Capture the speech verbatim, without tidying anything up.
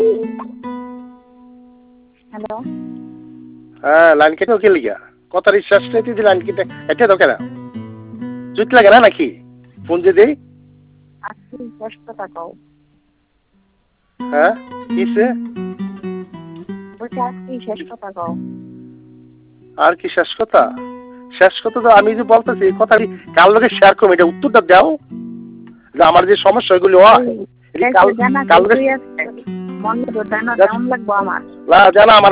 hello হ্যাঁ line কেটে ওকে লিগা কথা রিসার্চ নেই যে লাইন কেটে এটা তো কেন জুত লাগে না নাকি ফোন যে দেই আজকে শেষ কথা কও হ্যাঁ কিসে বলছি আজকে শেষ কথা কও আর কি শেষ কথা শেষ কথা তো আমি যে বলতেছি এই কথা কাল লোকে শেয়ার করবো এটা উত্তরটা দাও যে আমার যে সমস্যা এগুলো হয় কাল কাল মনে তো জানা কেমন লাগবো আমার না জানা আমার